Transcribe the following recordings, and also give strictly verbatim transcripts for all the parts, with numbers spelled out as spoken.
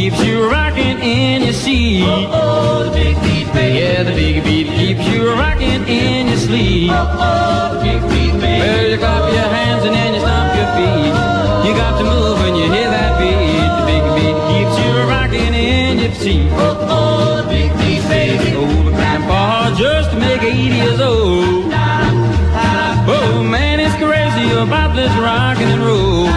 keeps you rocking in your seat. Oh, oh, the big beat, baby. Yeah, the big beat keeps you rocking in your sleep. Oh, oh, the big beat, baby. Well, you clap your hands and then you stomp your feet. You got to move when you hear that beat. The big beat keeps you rocking in your seat. Oh, oh, the big beat, baby. Old grandpa just to make eighty years old. Oh man, it's crazy about this rockin' and roll.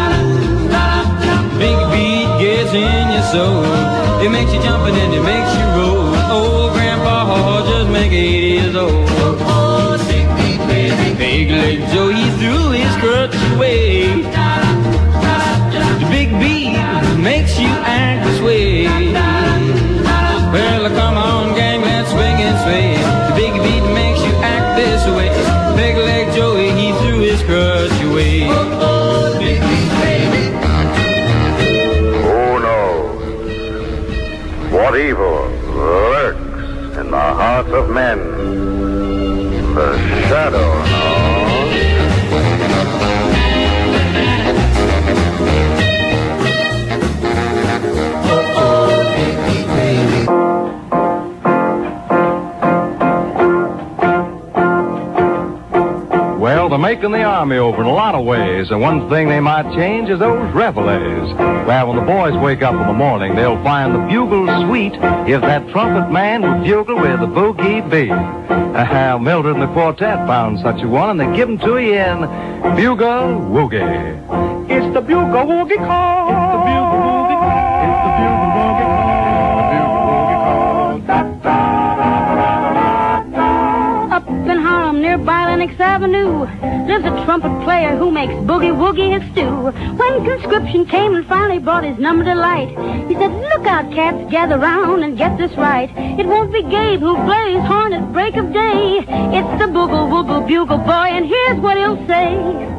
Big beat gets in your soul. It makes you jump and then it makes you roll. Old grandpa just make eighty years old. Oh, the big beat, baby. Big leg Joe, he threw his crutch away. The big beat makes you act this way. Well, come on, gang, let's swing and sway. The big beat makes you act this way. Big leg Joey, he threw his crutch away. Oh, oh, the big beat, baby. Who knows what evil lurks in the hearts of men? The shadow knows. Well, they're making the Army over in a lot of ways, and one thing they might change is those reveilles. Well, when the boys wake up in the morning, they'll find the bugle sweet if that trumpet man would bugle with the boogie beat. Uh, Mildred and the quartet found such a one, and they give them to you in Bugle Woogie. It's the Bugle Woogie call. It's the Bugle Woogie call. It's the Bugle Woogie call. The Bugle Woogie call. Da, da, da, da, da, da. Up in Harlem near Lennox Avenue lives a trumpet player who makes boogie woogie his stew. When conscription came and finally brought his number to light, he said, look out, cats, gather round and get this right. It won't be Gabe who plays horn at break of day. It's the boogle woogle bugle boy, and here's what he'll say.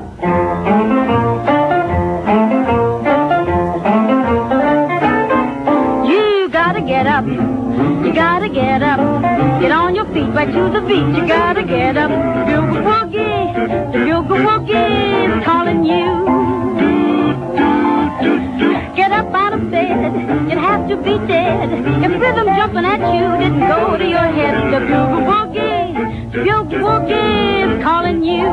You gotta get up. You gotta get up, get on your feet right to the beat. You gotta get up, the bugle woogie, the bugle woogie is calling you. Get up out of bed, you'd have to be dead if rhythm jumping at you didn't go to your head. The bugle woogie, the bugle woogie is calling you.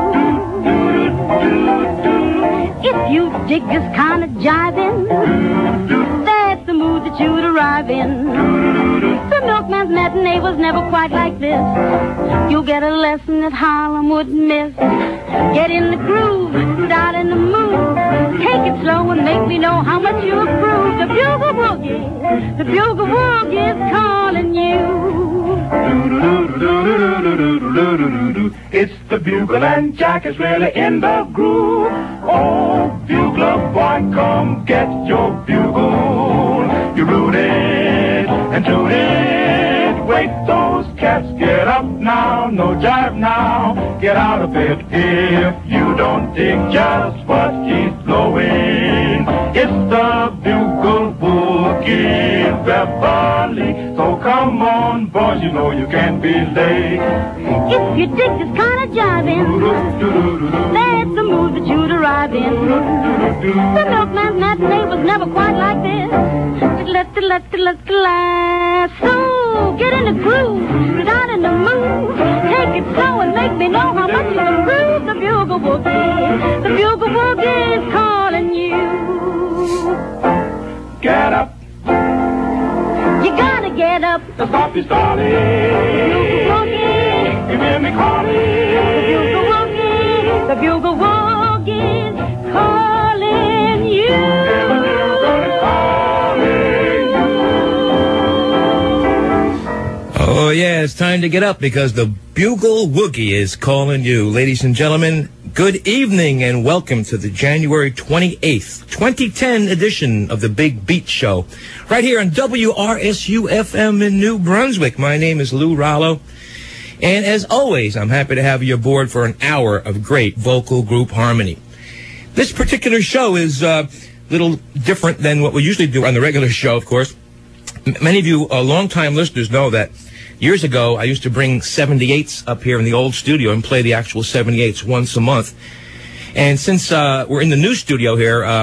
If you dig this kind of jiving, that's the mood that you'd arrive in. The milkman's matinee was never quite like this. You'll get a lesson that Harlem wouldn't miss. Get in the groove, start in the mood. Take it slow and make me know how much you approve. The bugle woogie, the bugle woogie is calling you. It's the bugle and Jack is really in the groove. Oh, bugler boy, come get your bugle. You root it and tune it. Wake those cats, get up now, no jive now. Get out of it if you don't dig just what keeps blowing. It's the bugle woogie Beverly. So come on, boys, you know you can't be late. If you dig this kind of jiving, that's the mood that you'd arrive in. The milkman's matinee was never quite like this. So get in the groove, start in the mood. Take it slow and make me know how much you improve. The bugle woogie, the bugle woogie is calling you. Get up, You gotta get up. the stop is starting. Bugle woogie, You hear me calling? the bugle woogie, the bugle woogie is calling you. Oh, yeah, it's time to get up because the Bugle Woogie is calling you. Ladies and gentlemen, good evening and welcome to the January twenty-eighth, twenty ten edition of the Big Beat Show. Right here on W R S U F M in New Brunswick. My name is Lou Rallo. And as always, I'm happy to have you aboard for an hour of great vocal group harmony. This particular show is uh, a little different than what we usually do on the regular show, of course. M- many of you uh, longtime listeners know that years ago, I used to bring seventy-eights up here in the old studio and play the actual seventy-eights once a month. And since uh, we're in the new studio here, um,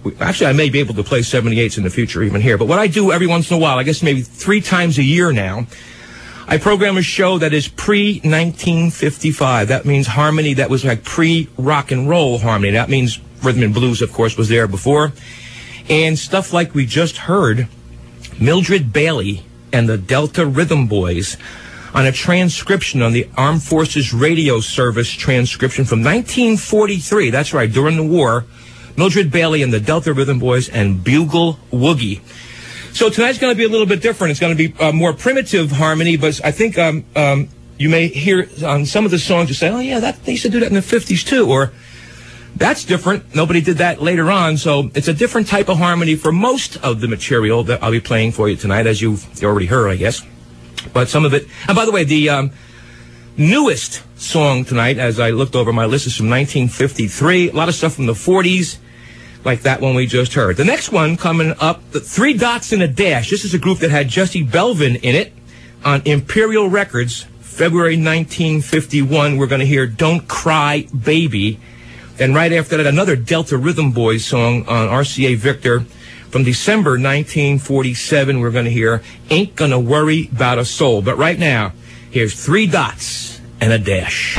we, actually, I may be able to play seventy-eights in the future, even here. But what I do every once in a while, I guess maybe three times a year now, I program a show that is pre nineteen fifty-five. That means harmony that was like pre-rock and roll harmony. That means rhythm and blues, of course, was there before. And stuff like we just heard, Mildred Bailey and the Delta Rhythm Boys on a transcription on the Armed Forces Radio Service transcription from nineteen forty-three. That's right, during the war. Mildred Bailey and the Delta Rhythm Boys and Bugle Woogie. So tonight's going to be a little bit different. It's going to be uh, more primitive harmony, but I think um, um, you may hear on some of the songs you say, oh, yeah, that, they used to do that in the fifties, too. Or that's different. Nobody did that later on. So it's a different type of harmony for most of the material that I'll be playing for you tonight, as you've already heard, I guess. But some of it... And by the way, the um, newest song tonight, as I looked over my list, is from nineteen fifty-three. A lot of stuff from the forties, like that one we just heard. The next one coming up, the Three Dots and a Dash. This is a group that had Jesse Belvin in it on Imperial Records, February nineteen fifty-one. We're going to hear Don't Cry Baby. Then right after that, another Delta Rhythm Boys song on R C A Victor. From December nineteen forty-seven, we're going to hear Ain't Gonna Worry About a Soul. But right now, here's Three Dots and a Dash.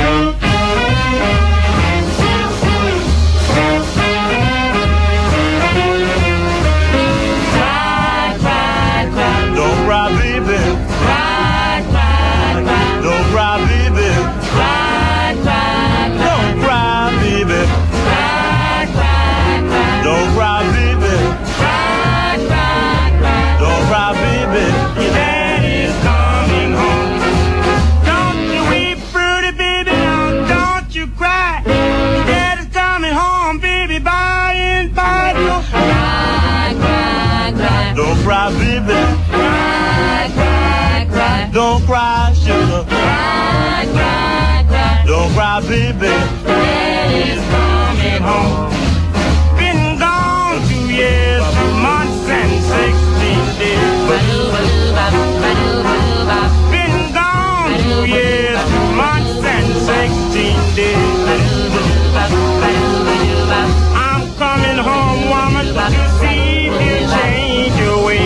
Cry, cry, cry. Don't cry, baby. Cry, cry, cry. Don't cry, baby. Cry, cry, cry. Don't cry, baby. Cry, cry, cry. Don't cry, baby. Cry, cry, cry. Don't cry, baby. Your daddy's coming home. Don't you weep, pretty baby. Don't, don't you cry. Your daddy's coming home, baby. By and by. Don't cry, cry, cry. Don't cry, baby. Cry, cry, cry. Don't cry, sugar. Cry, cry, cry. Don't cry, baby. Daddy's coming home. Been gone two years, two months and sixteen days. Been gone two years, two months and sixteen days. I'm coming home, woman, to see if you change your ways.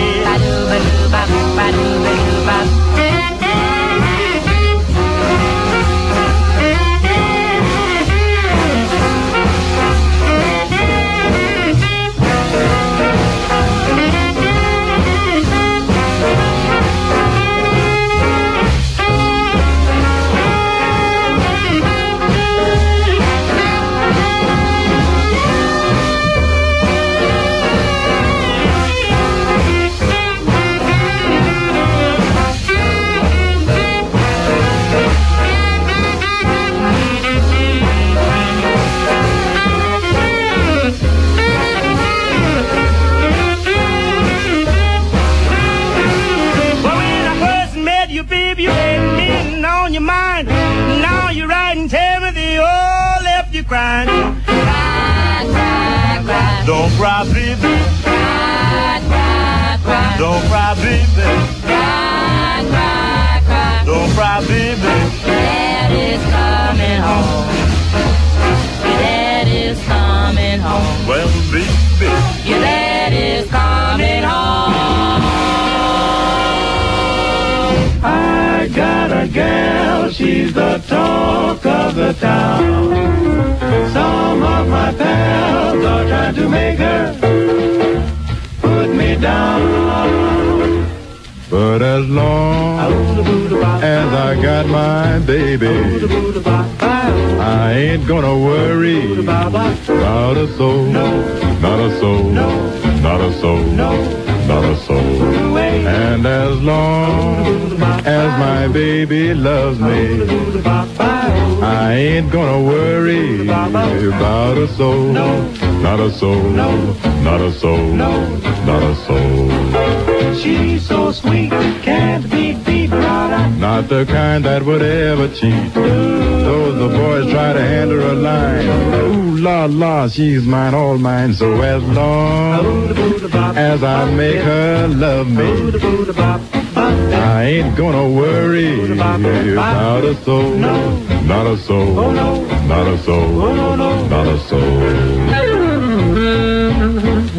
Crying. Cry, cry, cry. Don't cry, baby. Cry, cry, cry. Don't cry, baby. Cry, cry, cry. Don't cry, baby. Daddy's coming home. Daddy's coming home. Well, baby, your daddy's coming home. I got a gal, she's the talk of the town. Some of my pals are trying to make her put me down. But as long as I got my baby, I ain't gonna worry about a soul, not a soul, not a soul, not a soul. And as long as my baby loves me, I ain't gonna worry about a soul, not a soul, not a soul, not a soul. She's so sweet, can't be beat, brother. Not the kind that would ever cheat. Though the boys try to hand her a line, ooh la la, she's mine, all mine. So as long as I make her love me, I ain't gonna worry about a soul, not a soul, not a soul, not a soul.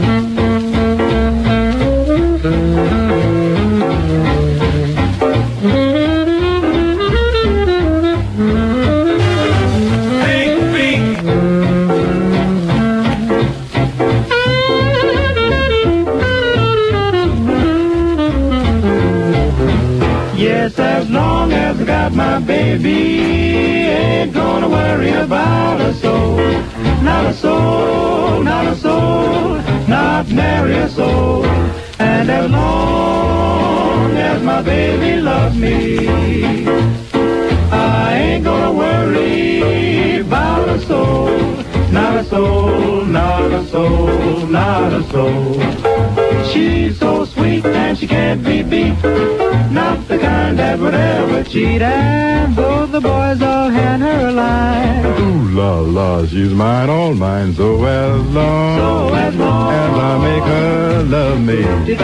baby ain't gonna worry about a soul. Not a soul, not a soul, not nary a soul. And as long as my baby loves me, I ain't gonna worry about a soul. Not a soul, not a soul, not a soul. She's so sweet and she can't be beat. Not the kind that would ever cheat. And though the boys all hand her a line, Ooh la la, she's mine, all mine. So as long, so as long as I make her love me,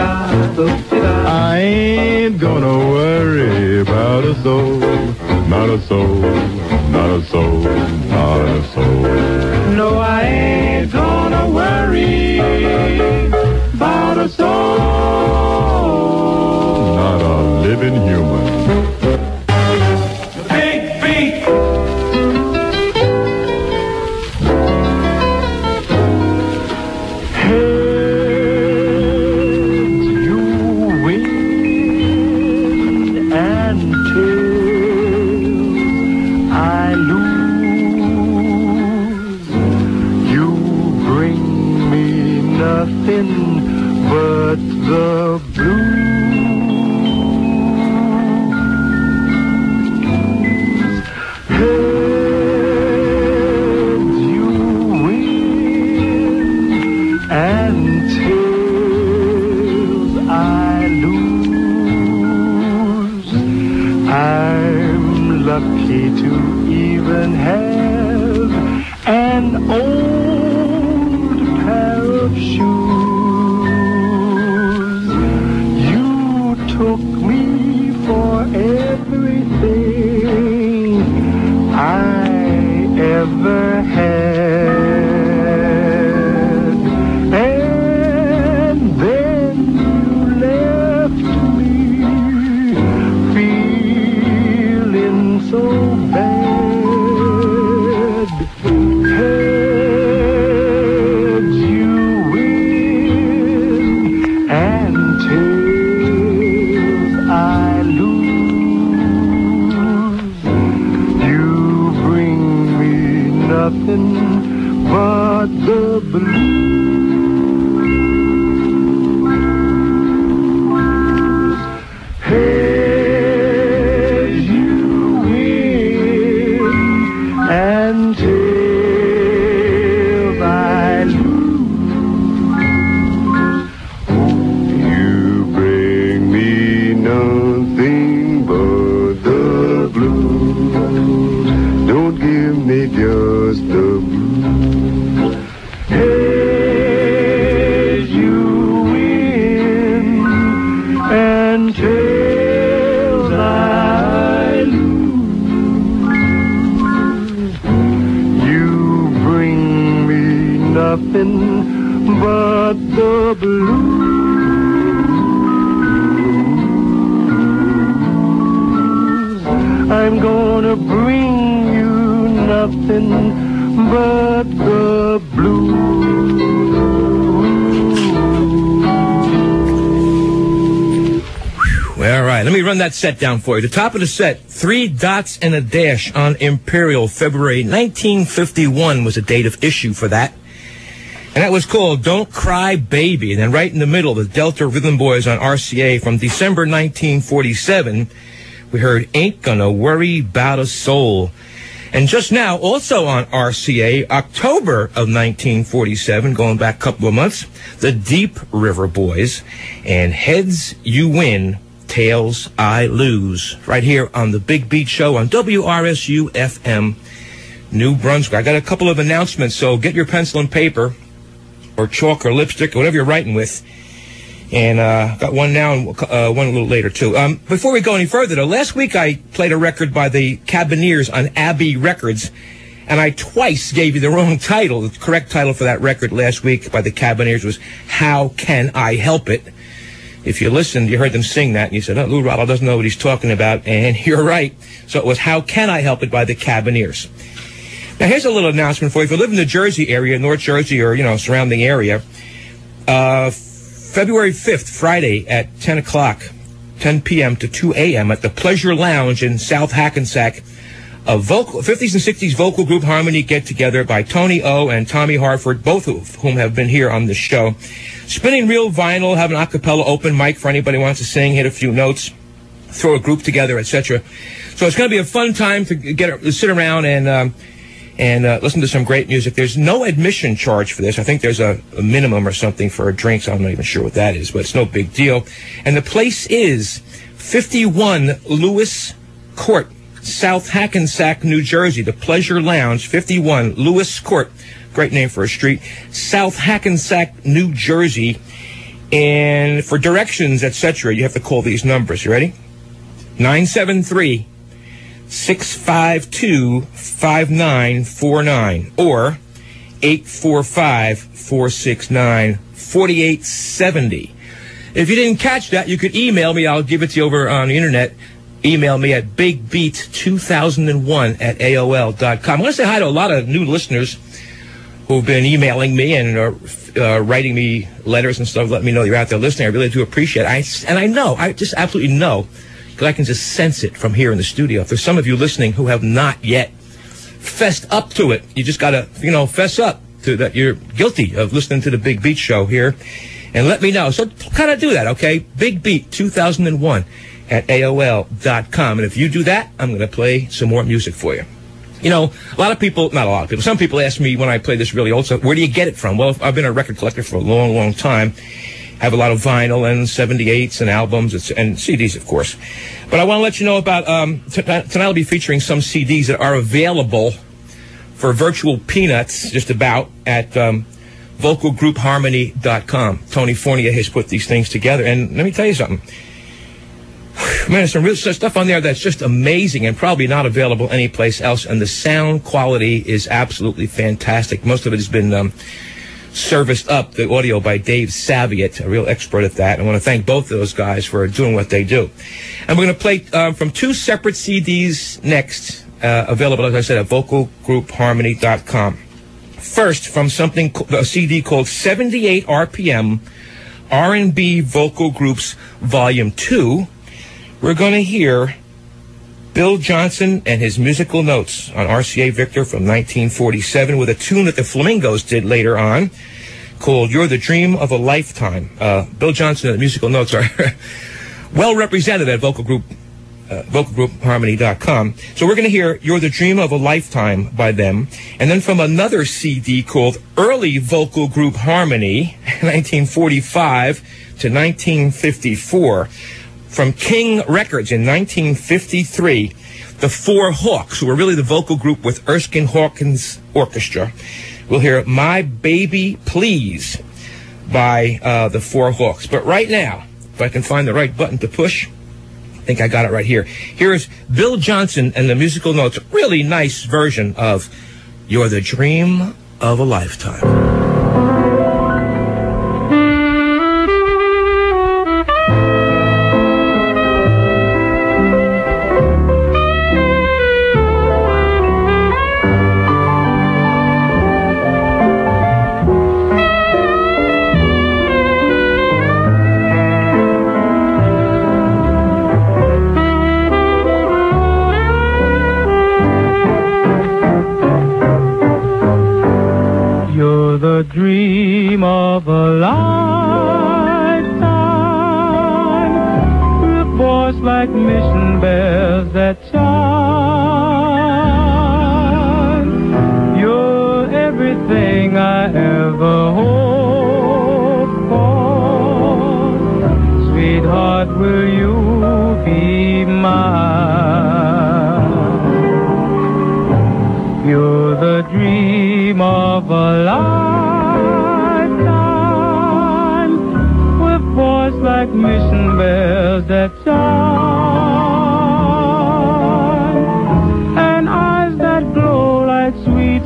I ain't gonna worry about a soul. Not a soul, not a soul, not a soul. No, I ain't gonna worry about a soul. Not a living human. Big beat. Heads you win and tails I lose. You bring me nothing but the blues. Heads you win and tails I lose. I'm lucky to even have an old pair of shoes. You took me for everything I ever had, and then you left me feeling so bad. Heads you win and tails I lose. You bring me nothing but the blues. Heads you win and tails I lose. You bring me nothing but the blues. Don't give me just the blues. Heads you win and tails I lose. You bring me nothing but the blues. I'm gonna bring you nothing but the blues. All right, let me run that set down for you. The top of the set, Three Dots and a Dash on Imperial, February nineteen fifty-one was the date of issue for that. And that was called Don't Cry Baby. And then right in the middle, the Delta Rhythm Boys on R C A from December nineteen forty-seven, we heard Ain't Gonna Worry About a Soul. And just now, also on R C A, October of nineteen forty-seven, going back a couple of months, the Deep River Boys and Heads You Win, Tails I Lose, right here on the Big Beat Show on W R S U F M, New Brunswick. I got a couple of announcements, so get your pencil and paper, or chalk or lipstick, or whatever you're writing with. And uh got one now and uh, one a little later, too. Um, before we go any further, though, last week I played a record by the Cabineers on Abbey Records, and I twice gave you the wrong title. The correct title for that record last week by the Cabineers was How Can I Help It? If you listened, you heard them sing that, and you said, oh, Lou Rollo doesn't know what he's talking about, and you're right. So it was How Can I Help It by the Cabineers. Now, here's a little announcement for you. If you live in the Jersey area, North Jersey, or, you know, surrounding area, uh, February fifth, Friday at ten o'clock, ten p.m. to two a.m. at the Pleasure Lounge in South Hackensack. A vocal, fifties and sixties vocal group harmony get-together by Tony O and Tommy Harford, both of whom have been here on the show. Spinning real vinyl, have an a cappella open mic for anybody who wants to sing, hit a few notes, throw a group together, et cetera. So it's going to be a fun time to get to sit around and um, and uh, listen to some great music. There's no admission charge for this. I think there's a, a minimum or something for drinks. I'm not even sure what that is, but it's no big deal. And the place is fifty-one Lewis Court, South Hackensack, New Jersey. The Pleasure Lounge, fifty-one Lewis Court. Great name for a street. South Hackensack, New Jersey. And for directions, et cetera, you have to call these numbers. You ready? nine seven three, six five two, five nine four nine or eight four five, four six nine, four eight seven zero. If you didn't catch that, you could email me. I'll give it to you over on the internet. Email me at big beat two thousand one at A O L dot com. I want to say hi to a lot of new listeners who've been emailing me and uh, uh, writing me letters and stuff, letting me know you're out there listening. I really do appreciate it. I, and I know, I just absolutely know, because I can just sense it from here in the studio. If there's some of you listening who have not yet fessed up to it, you just got to, you know, fess up to that you're guilty of listening to the Big Beat Show here. And let me know. So kind of do that, okay? Big Beat two thousand one at A O L dot com. And if you do that, I'm going to play some more music for you. You know, a lot of people, not a lot of people, some people ask me when I play this really old stuff, where do you get it from? Well, I've been a record collector for a long, long time. I have a lot of vinyl and seventy-eights and albums and C Ds, of course. But I want to let you know about, um, tonight I'll be featuring some C Ds that are available for virtual peanuts, just about, at um, vocal group harmony dot com. Tony Fournier has put these things together. And let me tell you something. Man, there's some real stuff on there that's just amazing and probably not available anyplace else. And the sound quality is absolutely fantastic. Most of it has been um, serviced up, the audio, by Dave Saviat, a real expert at that. I want to thank both of those guys for doing what they do. And we're going to play um, from two separate C Ds next, uh, available, as I said, at vocal group harmony dot com. First, from something, a C D called seventy-eight R P M, R and B Vocal Groups Volume two. We're going to hear Bill Johnson and his musical notes on R C A Victor from nineteen forty-seven with a tune that the Flamingos did later on called You're the Dream of a Lifetime. Uh, Bill Johnson and the musical notes are well represented at vocal group, uh, vocal group harmony dot com. So we're going to hear You're the Dream of a Lifetime by them. And then from another C D called Early Vocal Group Harmony, nineteen forty-five to nineteen fifty-four. From King Records in nineteen fifty-three, the Four Hawks, who were really the vocal group with Erskine Hawkins Orchestra. We'll hear My Baby Please by uh, the Four Hawks. But right now, if I can find the right button to push, I think I got it right here. Here is Bill Johnson and the musical notes, a really nice version of You're the Dream of a Lifetime. Dream of a lifetime, with voice like mission bells that chime. You're everything I ever hoped for. Sweetheart, will you be mine? You're the dream of a lifetime, voice like mission bells that chime, and eyes that glow like sweet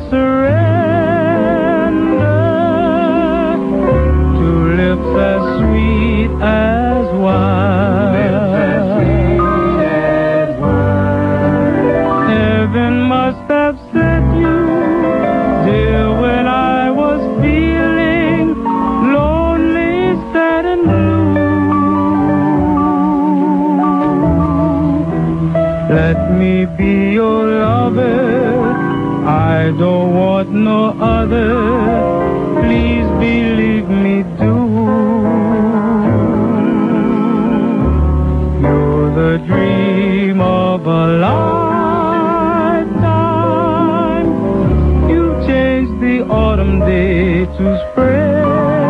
surrender, to lips as sweet as wine. Lips as sweet as wine. Heaven must have sent you, dear, when I was feeling lonely, sad and blue. let me be your lover. I don't want no other. Please believe me, do. You're the dream of a lifetime. You changed the autumn day to spring.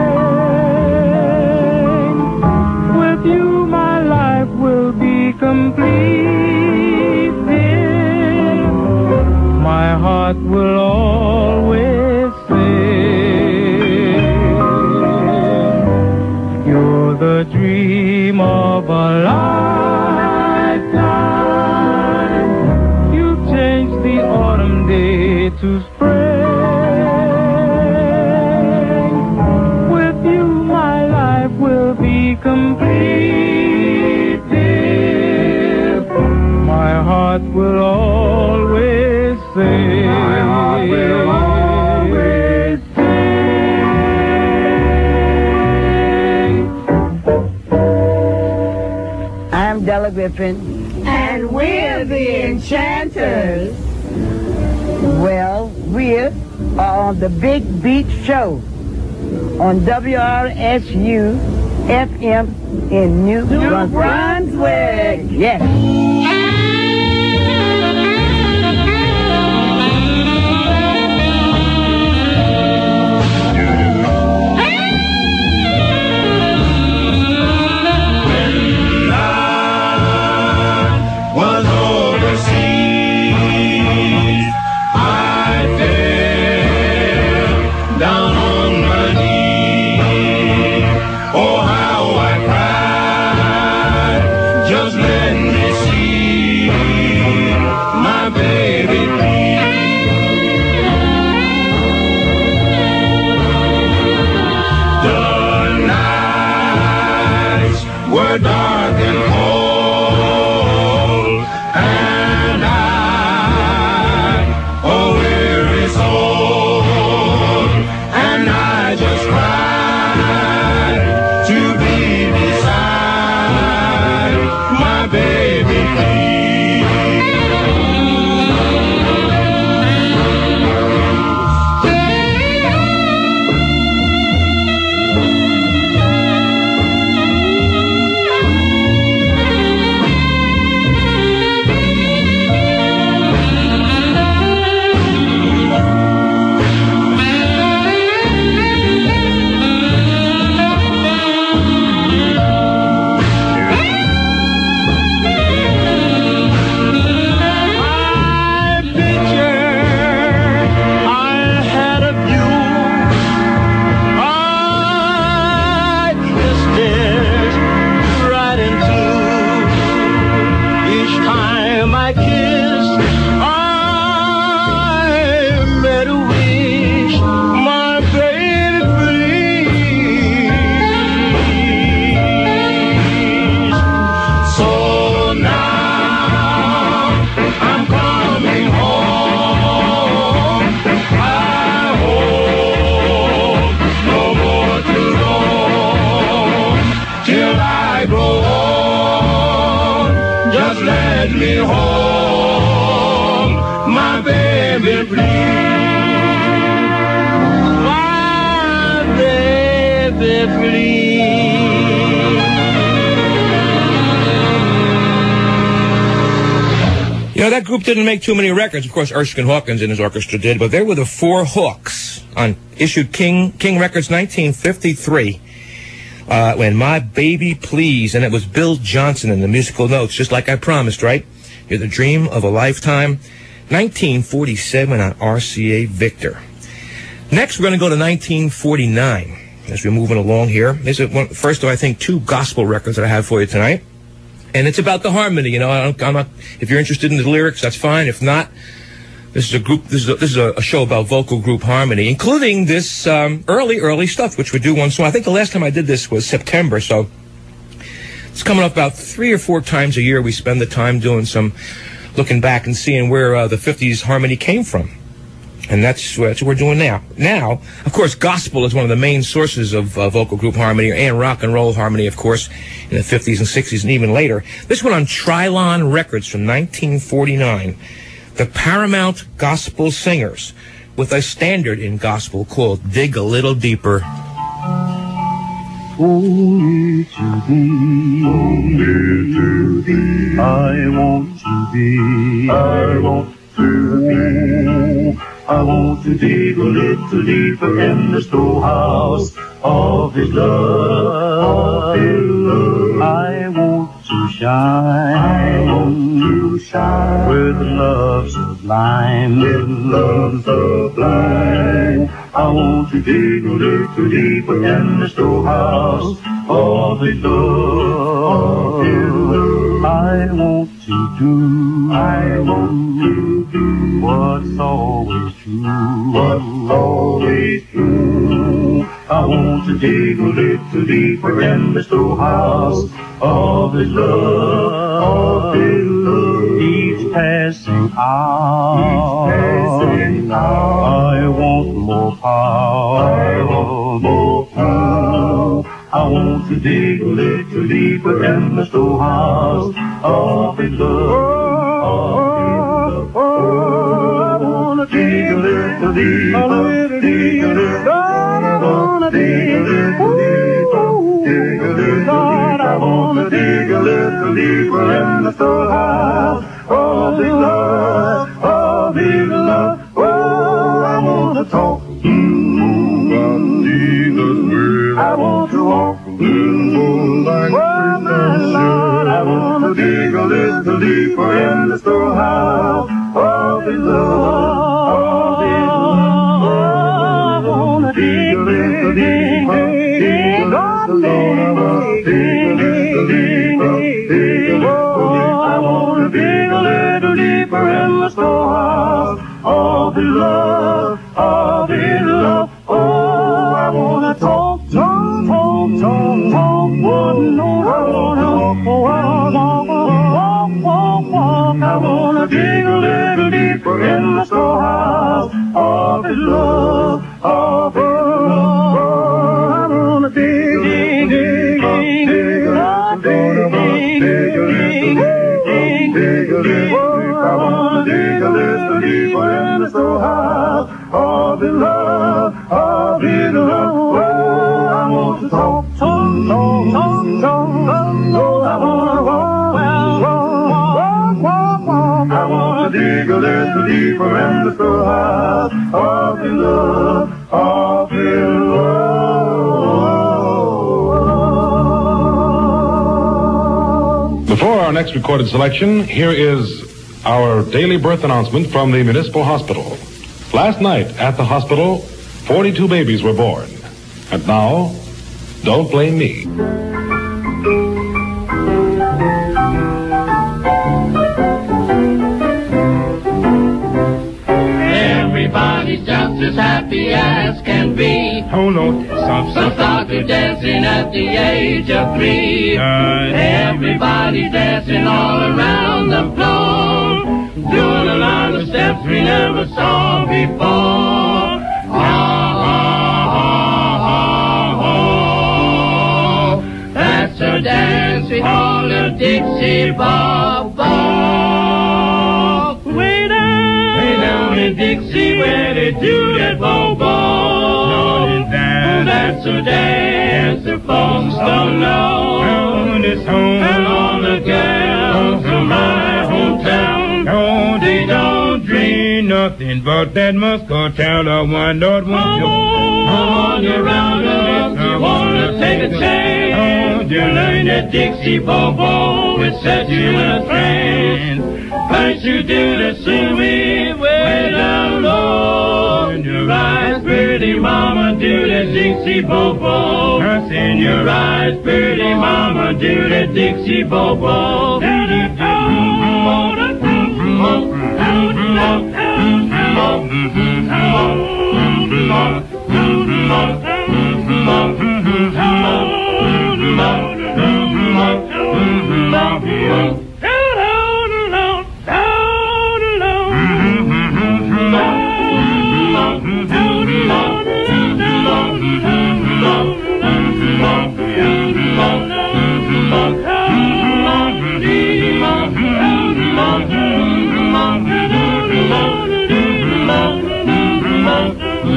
With you, my life will be complete. Dear. My heart will always sing. You're the dream of a lifetime. You changed the autumn day to spring. With you, my life will be complete. Dear. My heart will always sing. My heart will always sing. I'm Della Griffin. And we're the Enchanters. Well, we're on the Big Beat Show on W R S U F M in New, New Brunswick. Brunswick. Yes. Was overseas, I fell down on my knees. Oh, how I cried, just let me see my baby please. The nights were dark and cold, and I, a weary soul, and I just cried to be beside my baby You know, that group didn't make too many records. Of course, Erskine Hawkins and his orchestra did, but they were the Four Hooks on issued King King Records nineteen fifty-three. Uh, when My Baby Please, and it was Bill Johnson in the musical notes, just like I promised, right? You're the dream of a lifetime. nineteen forty-seven on R C A Victor. Next, we're going to go to nineteen forty-nine as we're moving along here. This is one, first of, I think, two gospel records that I have for you tonight. And it's about the harmony, you know. I don't, I'm not, if you're interested in the lyrics, that's fine. If not, this is a group, this is a, this is a, a show about vocal group harmony, including this um, early, early stuff, which we do once in a while. I think the last time I did this was September, so it's coming up about three or four times a year. We spend the time doing some looking back and seeing where uh, the fifties harmony came from. And that's, that's what we're doing now. Now, of course, gospel is one of the main sources of uh, vocal group harmony, and rock and roll harmony, of course, in the fifties and sixties and even later. This one on Trilon Records from nineteen forty-nine. The Paramount Gospel Singers, with a standard in gospel called Dig a Little Deeper. Only to thee, only to thee, I want to be, I want to be. I want to dig a little deeper in the storehouse of His love, of His love. I want to shine, I want to shine with love sublime, with love sublime. I want to dig a little deeper in the storehouse of His love, of His love. I want to do, I want to do what's always true, what's always true. I want to dig a little deeper in the storehouse of His love, of His love. Each passing hour, each passing hour, I want more power, I want more power. I want to dig a little deeper in the storehouse of His love, of His love. Oh, I want to dig a little deeper, dig a little deeper, dig a little deeper, dig a little deeper. I want to dig a little deeper in the storehouse of His love, of His love. Oh, I want to talk. I want to walk mm, like oh, my Lord, I want to dig a little deeper in the storehouse of His love, of His love. Oh, I want to dig a little deeper, dig a little deeper, dig a little deeper, dig a little deeper. I want to dig a little deeper in the storehouse of His love, of His love. Oh, I want to talk. Talk, talk, talk, talk, one, no, I wanna walk, walk, walk, walk. I wanna dig a little deeper in the storehouse of His love, of His love. I wanna dig, dig, dig, dig, dig, dig, dig, dig, dig, dig. I wanna dig a little deeper in the storehouse of His love, of His love. I want to talk, talk, talk, talk, talk. Oh, I want to walk, walk, walk, walk. I want to dig a little deeper in the storehouse of His love, of His love. Before our next recorded selection, here is our daily birth announcement from the Municipal Hospital. Last night at the hospital, forty-two babies were born. And now, don't blame me. Everybody's just as happy as can be. Hold on, some Some started dancing at the age of three. Uh, Everybody's dancing all around the floor, doing a lot of steps we never saw before. A dance we call the Dixie Bob Bob. Way down, way down in Dixie where they do that Bob Bob. That's a dance the folks don't know. And all the girls from my hometown, no, they don't dream nothing but that Muscat town. I wonder what you on your roundup, you wanna take a chance. You learn that Dixie Bobo will set you in a trance. First you do the sweet way down low. In your eyes, pretty mama, do the Dixie Bobo. In your eyes, pretty mama, do the Dixie Bobo.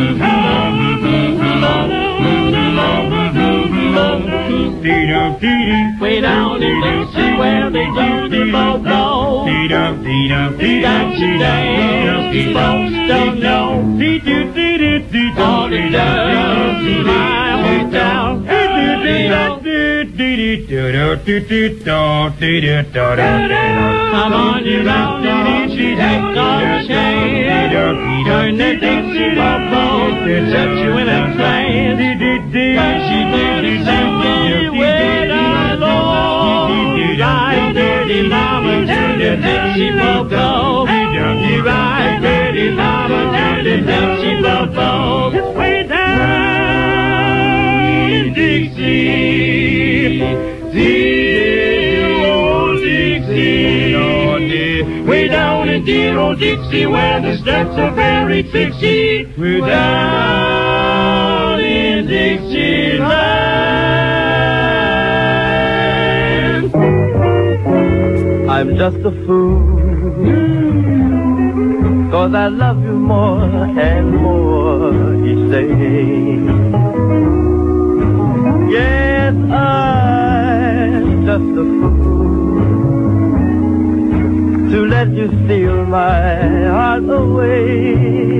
Way down in Dixie where they do the bo-bo. Don't you dance, the folks don't know. All the girls in my hotel. I'm on your round, she takes off chain. Turn the Dixie bo-bo, set you in a train. And she did exactly where I go. Ride dirty mama to the Dixie bo-bo. You ride dirty mama to the Dixie bo-bo. It's way down in Dixie, dear old Dixie. Way down in dear old Dixie where the steps are very fixie. We're down in Dixieland. I'm just a fool, 'cause I love you more and more each day. Yes, I'm just a fool to let you steal my heart away.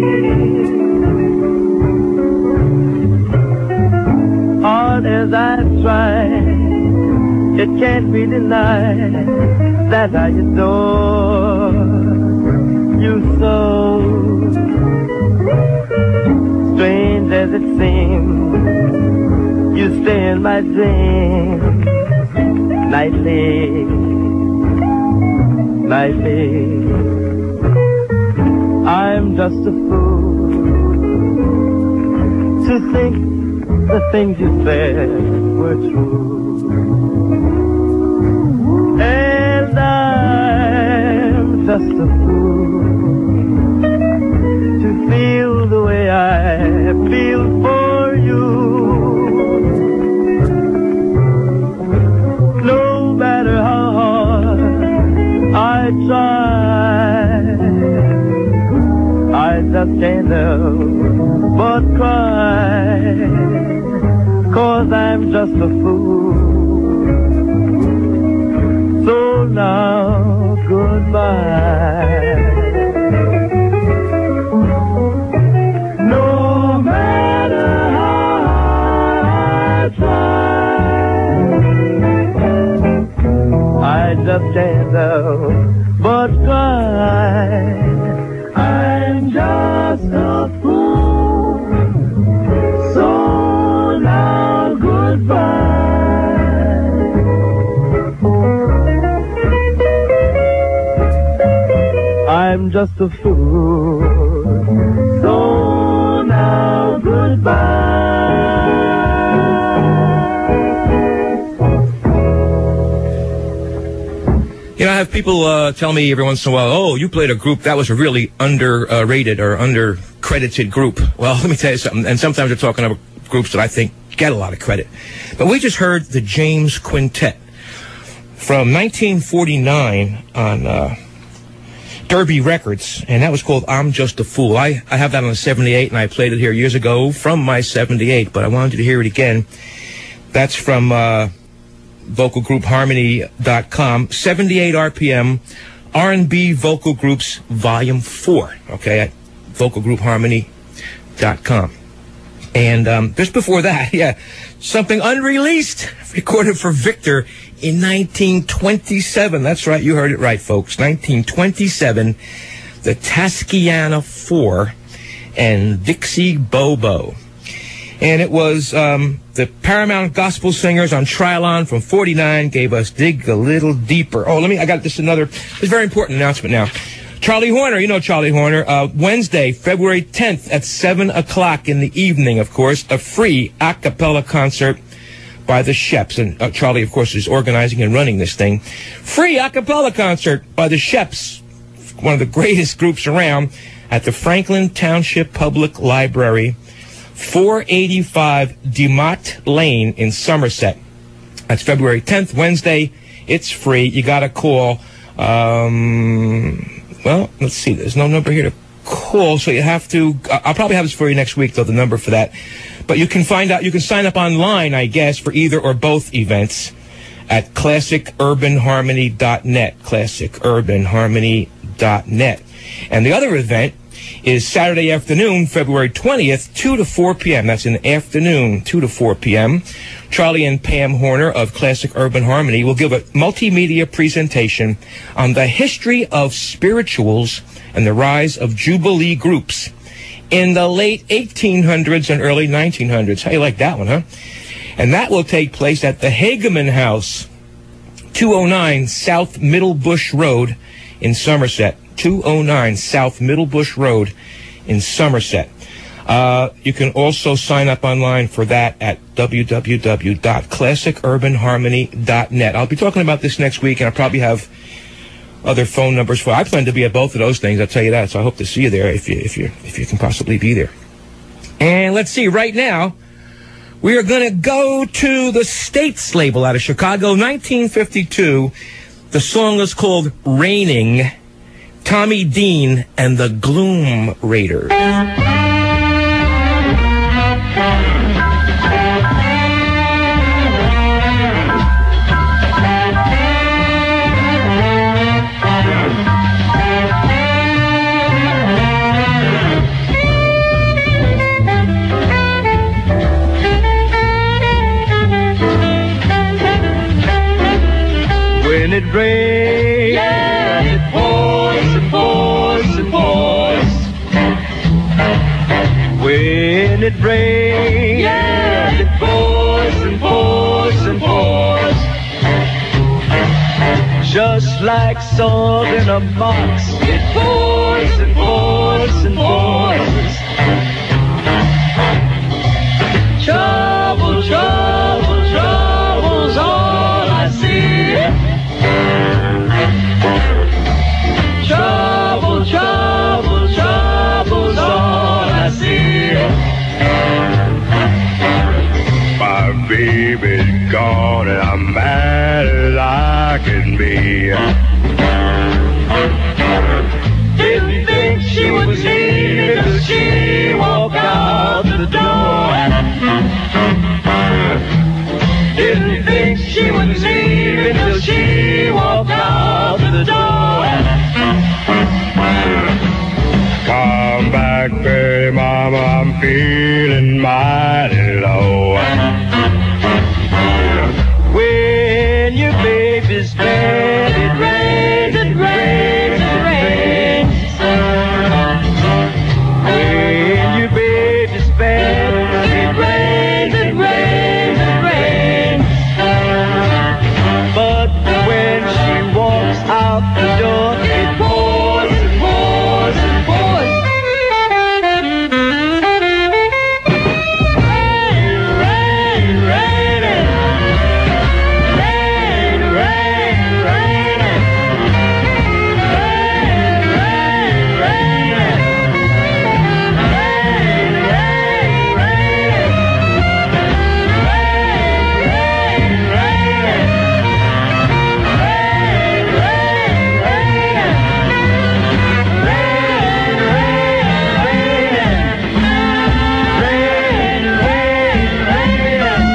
Hard as I try, it can't be denied that I adore you so. Strange as it seems, you stay in my dreams nightly, nightly. I'm just a fool to think the things you said were true. And I'm just a fool to feel the way I feel for you. No matter how hard I try, I just can't help but cry, 'cause I'm just a fool. So now, goodbye. No matter how I try, I just can't help but cry. I'm just a fool. So now, goodbye. I'm just a fool. So now, goodbye. You know, I have people uh, tell me every once in a while, oh, you played a group that was a really underrated or under-credited group. Well, let me tell you something. And sometimes we're talking about groups that I think get a lot of credit. But we just heard the James Quintet from nineteen forty-nine on uh, Derby Records, and that was called I'm Just a Fool. I, I have that on a seventy-eight, and I played it here years ago from my seventy-eight, but I wanted you to hear it again. That's from uh, vocal group harmony dot com, seventy-eight R P M, R and B Vocal Groups Volume four, okay, at vocal group harmony dot com. And um, just before that, yeah, something unreleased, recorded for Victor in nineteen twenty-seven. That's right, you heard it right, folks. nineteen twenty-seven, the Tascayana Four and Dixie Bo-Bo. And it was um, the Paramount Gospel Singers on Trilon from forty-nine gave us Dig a Little Deeper. Oh, let me, I got this another, this very important announcement now. Charlie Horner, you know Charlie Horner, uh, Wednesday, February tenth at seven o'clock in the evening, of course, a free a cappella concert by the Sheps. And uh, Charlie, of course, is organizing and running this thing. Free a cappella concert by the Sheps, one of the greatest groups around, at the Franklin Township Public Library, four eighty-five DeMott Lane in Somerset. That's February tenth, Wednesday. It's free. You got to call. Um, well, let's see. There's no number here to call, so you have to, I'll probably have this for you next week, though, the number for that. But you can find out, you can sign up online, I guess, for either or both events at classic urban harmony dot net, classic urban harmony dot net. And the other event is Saturday afternoon, February twentieth, two to four p.m. That's in the afternoon, two to four p.m. Charlie and Pam Horner of Classic Urban Harmony will give a multimedia presentation on the history of spirituals and the rise of Jubilee groups in the late eighteen hundreds and early nineteen hundreds. How you like that one, huh? And that will take place at the Hageman House, two oh nine South Middlebush Road in Somerset. two oh nine South Middlebush Road in Somerset. Uh, you can also sign up online for that at w w w dot classic urban harmony dot net. I'll be talking about this next week, and I'll probably have other phone numbers for. I plan to be at both of those things, I'll tell you that. So I hope to see you there if you if you if you can possibly be there. And let's see, right now we are going to go to the States label out of Chicago, nineteen fifty-two. The song is called "Raining." Tommy Dean and the Gloom Raiders. When it rains, yeah, it pours and pours and pours. When it rains, yeah, it pours and pours and pours. Just like salt in a box, it pours and pours and pours. Trouble, trouble, trouble's all I see. Trouble, trouble, trouble's all I see. My baby's gone and I'm mad as I can be. Didn't think she would leave till she walked out the door. Didn't think she would leave until she walked out the door. Come back, pretty mama, I'm feeling mighty low. When your baby's bed, it rains, it rains, it rains. When your baby's bed, it rains, it rains, it rains. But when she walks out the door, it pours, it pours, it pours. Rain, rain, raining. Rain, rain, raining. Rain, rain, raining. Rain, rain, raining. Rain, rain, raining. Rain, rain, raining. Rain, rain, raining. Rain, rain, raining.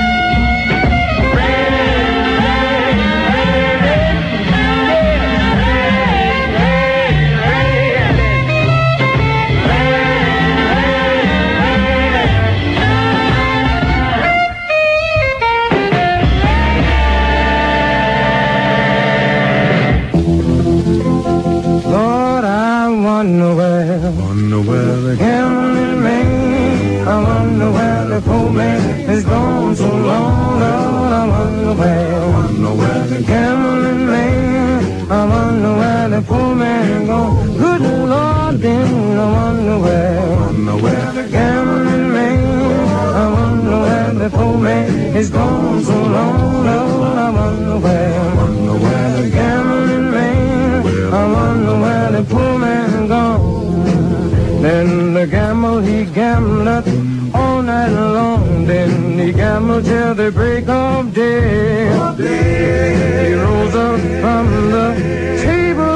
Lord, I wonder where, wonder where the gambling man, I wonder where the poor man has gone so long. Lord, I wonder where, wonder where the gambling man, I wonder where the poor man gone. Good Lord, then I wonder where, wonder where the gambling man, I wonder where the poor man has gone so long. Lord, I wonder where, wonder where the gambling man, I wonder where the poor man gone. Then the gamble he gambled all night long. Then he gambled till the break of day. He rose up from the table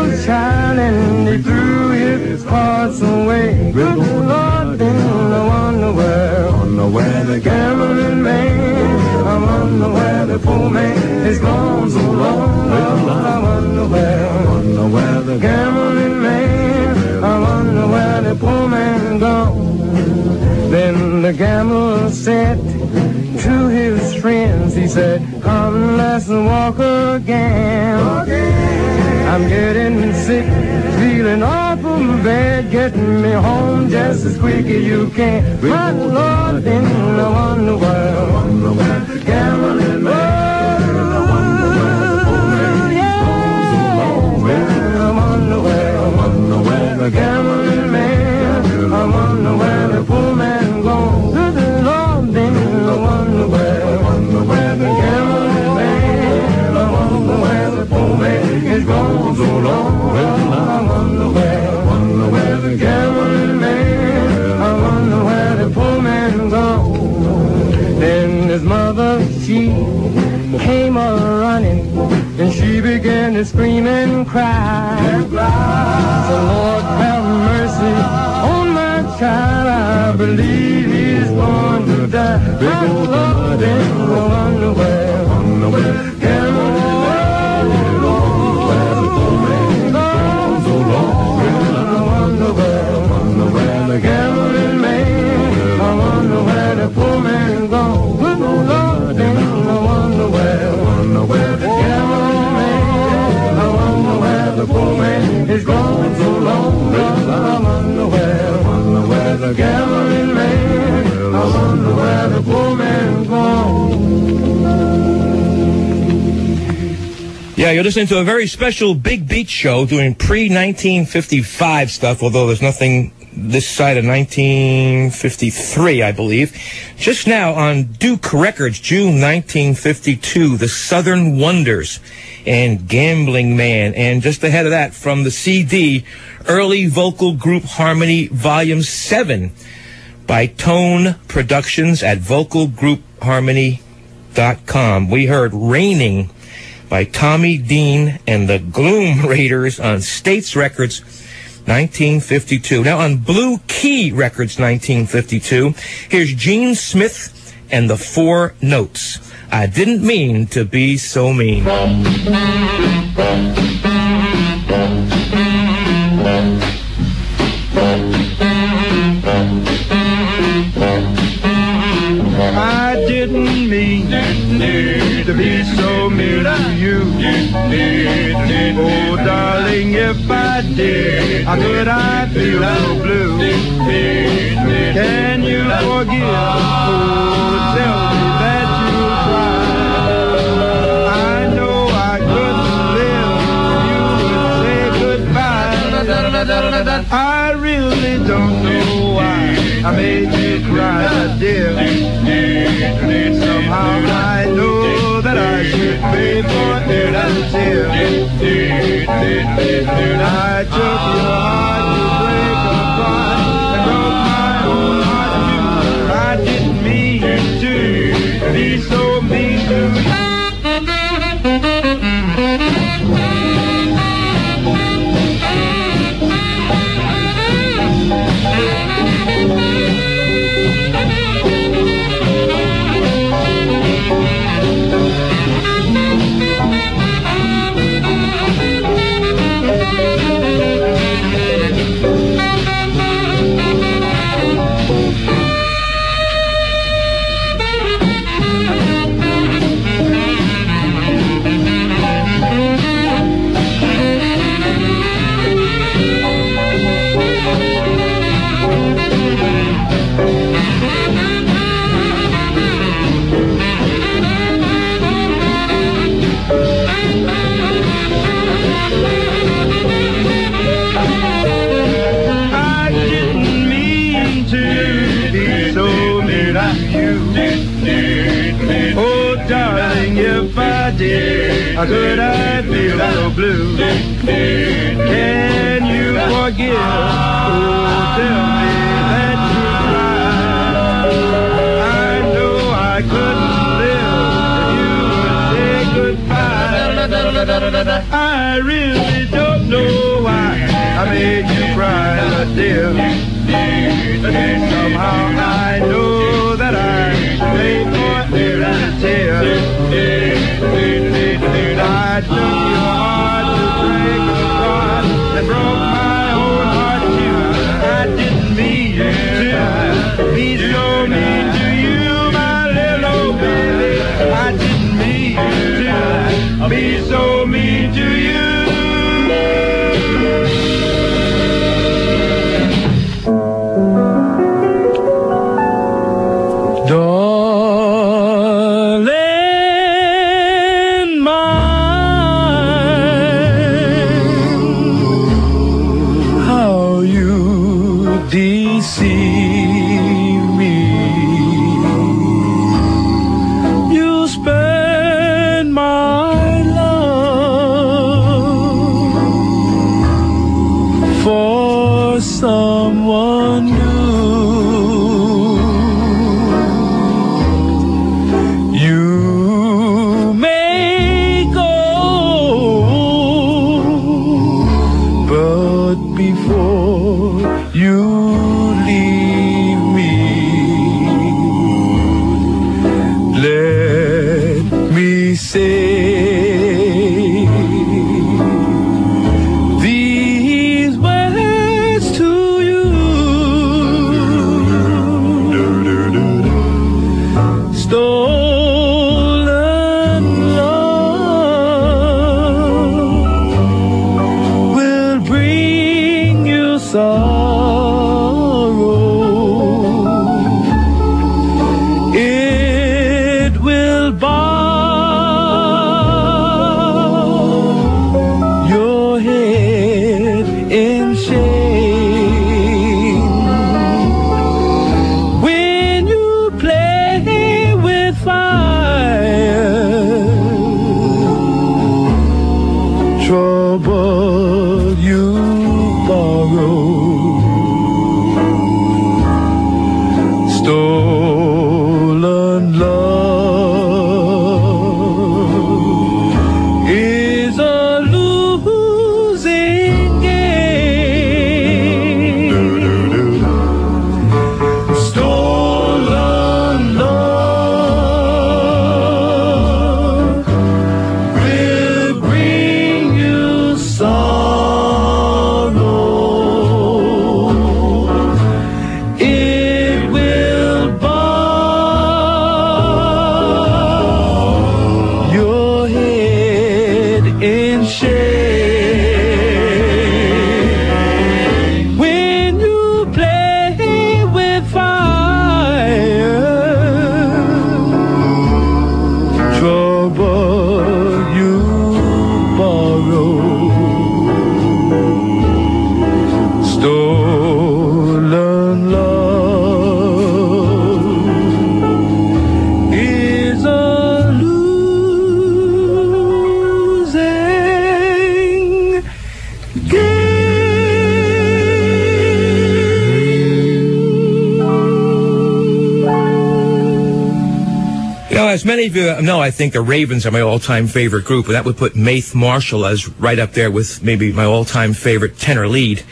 was child and he threw his cards away. Good Lord, then I wonder where, I wonder where the gambling man, I wonder where the poor man is gone so long. Lord, I wonder where, I wonder where the gambling man, I wonder where the poor man gone. Then the gambler said to his friends, he said, come, let's walk again. I'm getting sick, feeling awful bad, getting me home just as quick as you can. My Lord, then I wonder where, I wonder where the gambling man, I wonder where the poor man is so long. I wonder where, I wonder where the gambling man, I wonder where the poor man gone. Good Lord, then I wonder where, I wonder where the gambling man, I wonder where the poor man is gone so long. I wonder where, I wonder where the gambling man, I wonder where the poor man gone. Then his mother, she came a-running, and she began to scream and cry. So Lord have mercy on my child, I believe he's going to die. My Lord, then I wonder where, I wonder where the gambling man, where the poor man gone so long. I wonder where, I wonder where the gambling man, I wonder where the poor man gone. Good Lord, then I wonder where, I wonder where the gambling man, I wonder where the poor man is gone so long. I wonder where, I wonder where the gambling man, I wonder where the poor man gone. Yeah, you're listening to a very special Big Beat show doing pre nineteen fifty-five stuff, although there's nothing this side of nineteen fifty-three, I believe. Just now on Duke Records, June nineteen fifty-two, The Southern Wonders and Gambling Man. And just ahead of that, from the C D, Early Vocal Group Harmony Volume seven by Tone Productions at vocal group harmony dot com. We heard Raining by Tommy Dean and the Gloom Raiders on States Records, nineteen fifty-two. Now on Blue Key Records, nineteen fifty-two, here's Gene Smith and the Four Notes. I didn't mean to be so mean. I didn't mean to be so mean to you. Oh, darling, if I did, how could I feel so blue? Can you forgive? Oh, tell me that you cried. I know I couldn't live if you would say goodbye. I really don't know why I made you cry, but dear, somehow I know that I should pay for every tear. I took your heart to break apart and broke my own heart too. I didn't mean to be so mean to you. How could I feel so blue? Can you forgive? Oh, tell me that you cried. I know I couldn't live if you would say goodbye. I really don't know I made you cry, but dear, somehow I know that I paid for every tear. I took your heart to break apart and broke my own heart too. I didn't mean to be so mean to you, my little old baby. I didn't mean to be so mean to you. As many of you know, I think the Ravens are my all-time favorite group, and that would put Maith Marshall as right up there with maybe my all-time favorite tenor lead.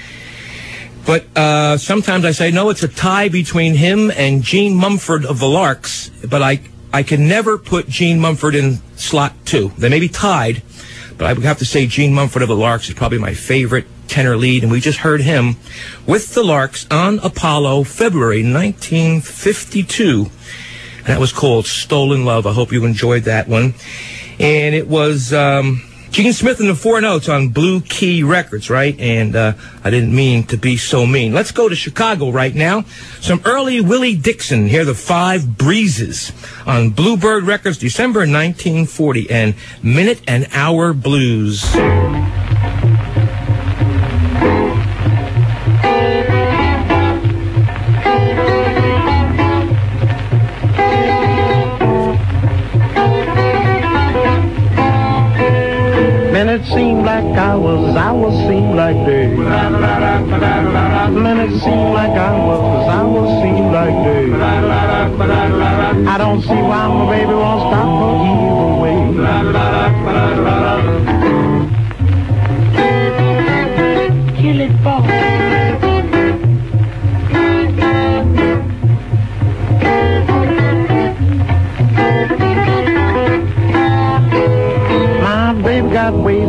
But uh, sometimes I say, no, it's a tie between him and Gene Mumford of the Larks, but I, I can never put Gene Mumford in slot two. They may be tied, but I would have to say Gene Mumford of the Larks is probably my favorite tenor lead, and we just heard him with the Larks on Apollo, February nineteen fifty-two. And that was called Stolen Love. I hope you enjoyed that one. And it was um, Gene Smith and the Four Notes on Blue Key Records, right? And uh, I didn't mean to be so mean. Let's go to Chicago right now. Some early Willie Dixon. Here are the Five Breezes on Bluebird Records, December nineteen forty, and Minute and Hour Blues. Minutes seem like hours, hours seem like days. Minutes seem like hours, hours seem like days. I don't see why my baby won't stop for either way. Kill it for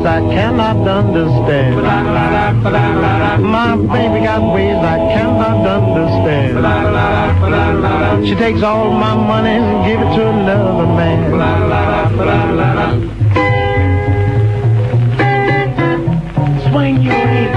ways I cannot understand. My baby got ways I cannot understand. She takes all my money and give it to another man. Swing your hips.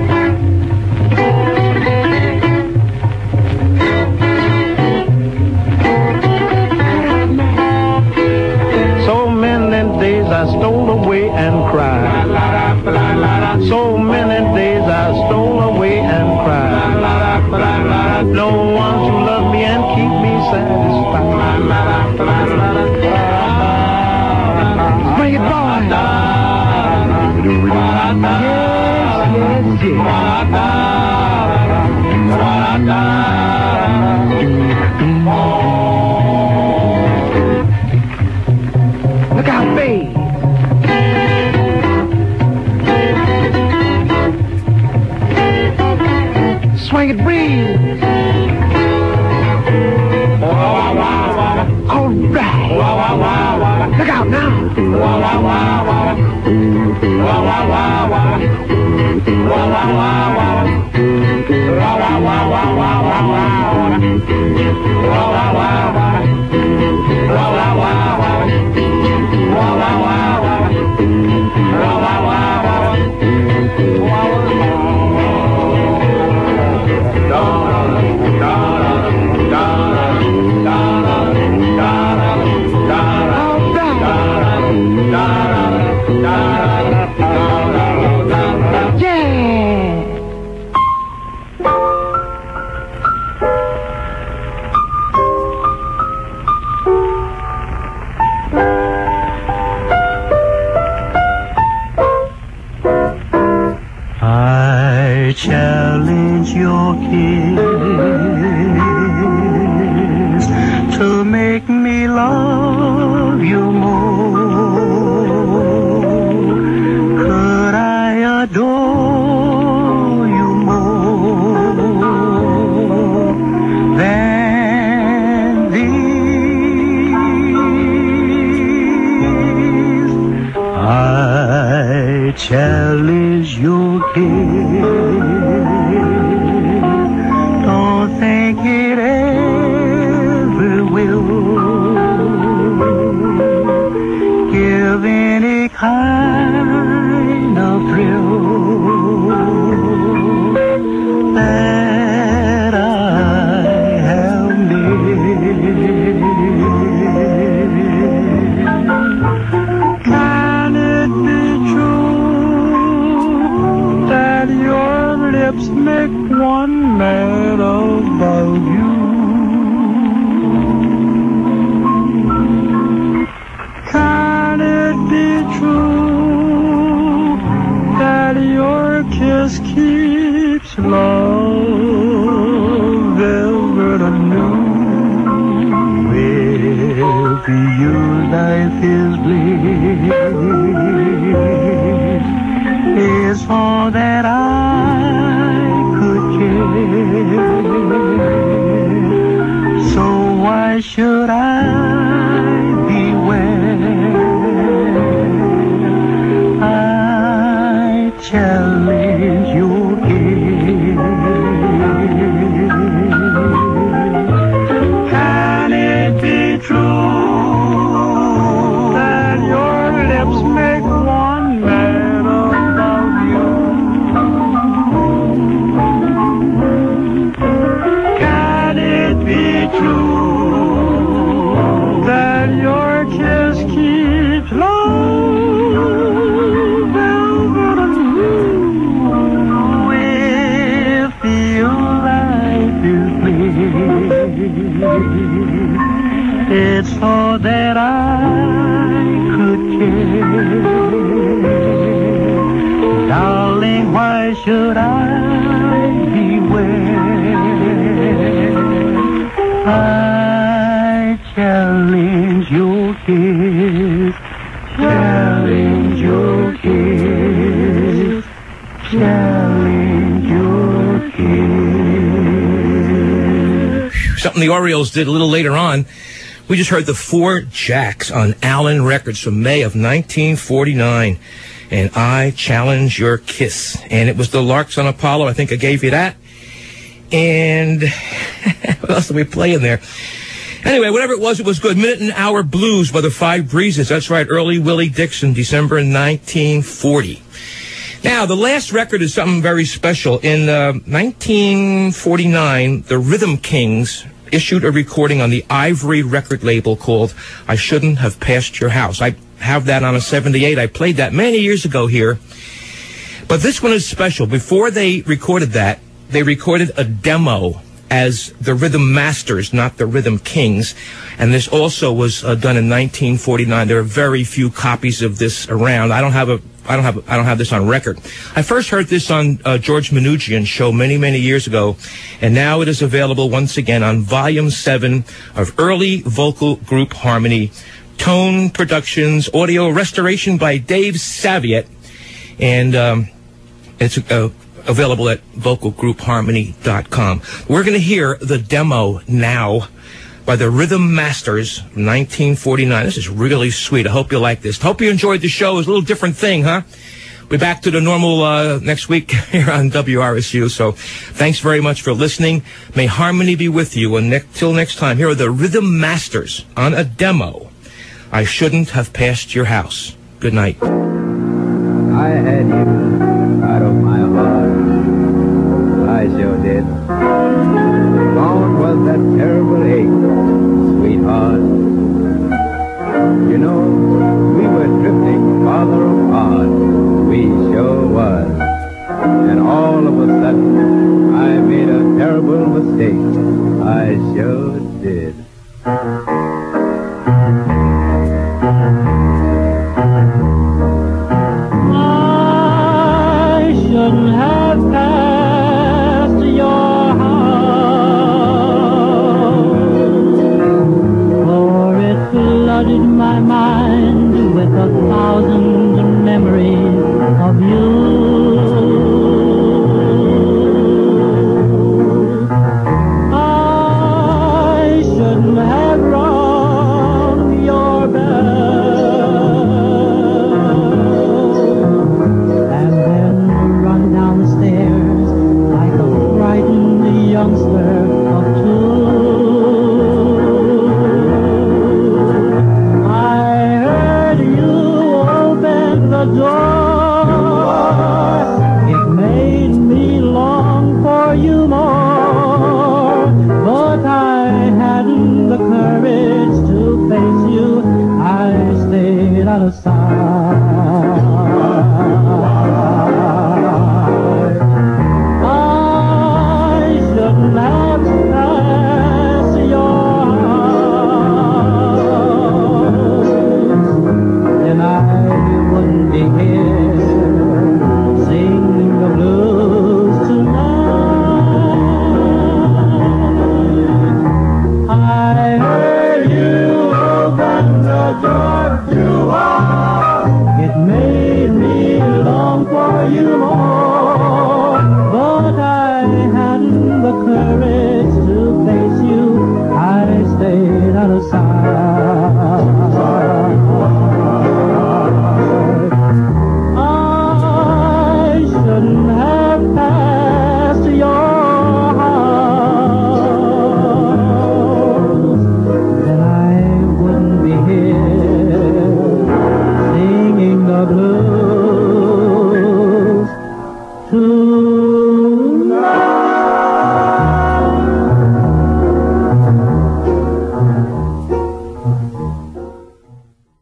I stole away and cried. So many days I stole away and cried. No one to love me and keep me satisfied. Bring it, boy. Yes, yes, yes. Look out, babe. Swing it, breeze. All right. Look out now. I challenge your kiss to make me love you more. Could I adore you more than these? I challenge your kiss. Don't think it ever will give any kind of thrill that I have missed. Can it be true that your lips make one mad about you? Can it be true that your kiss keeps love velvet anew? With you life is bliss, is all that I could give. So why should I beware? I challenge your kiss. Can it be true that your lips make one man about you? Can it be true that your kiss keeps love velvet anew? If your life is bliss, it's all that I could care. Darling, why should I beware? I challenge your kiss, challenge your kiss, challenge your kiss. Something the Orioles did a little later on. We just heard the Four Jacks on Allen Records from May of nineteen forty-nine. and I Challenge Your Kiss. And it was the Larks on Apollo. I think I gave you that. And what else did we play in there? Anyway, whatever it was, it was good. Minute and Hour Blues by the Five Breezes. That's right, early Willie Dixon, December nineteen forty. Now, the last record is something very special. In uh, nineteen forty-nine, the Rhythm Kings issued a recording on the Ivory record label called I Shouldn't Have Passed Your House. I have that on a seventy-eight. I played that many years ago here. But this one is special. Before they recorded that, they recorded a demo as the Rhythm Masters, not the Rhythm Kings. And this also was uh, done in nineteen forty-nine. There are very few copies of this around. I don't have a I don't have I don't have this on record. I first heard this on uh, George Mnuchin's show many many years ago, and now it is available once again on Volume Seven of Early Vocal Group Harmony, Tone Productions, audio restoration by Dave Saviet, and um, it's uh, available at vocal group harmony dot com. We're going to hear the demo now by the Rhythm Masters, nineteen forty-nine. This is really sweet. I hope you like this. Hope you enjoyed the show. It was a little different thing, huh? We're back to the normal uh, next week here on W R S U. So thanks very much for listening. May harmony be with you. And ne- till next time, here are the Rhythm Masters on a demo. I Shouldn't Have Passed Your House. Good night. I had you out of my heart. I sure did. Gone was that terrible ache, sweetheart. You know, we were drifting farther apart. We sure was. And all of a sudden, I made a terrible mistake. I sure did. I shouldn't have passed your flooded my mind with a thousand memories of you. I shouldn't have rung your bell and then run down the stairs like a frightened youngster of two. The door, it made me long for you more, but I hadn't the courage to face you. I stayed out of sight. I shouldn't have passed your house, and I wouldn't be here singing the blues tonight. I heard you open the door to us. It made me long for you more, but I hadn't the courage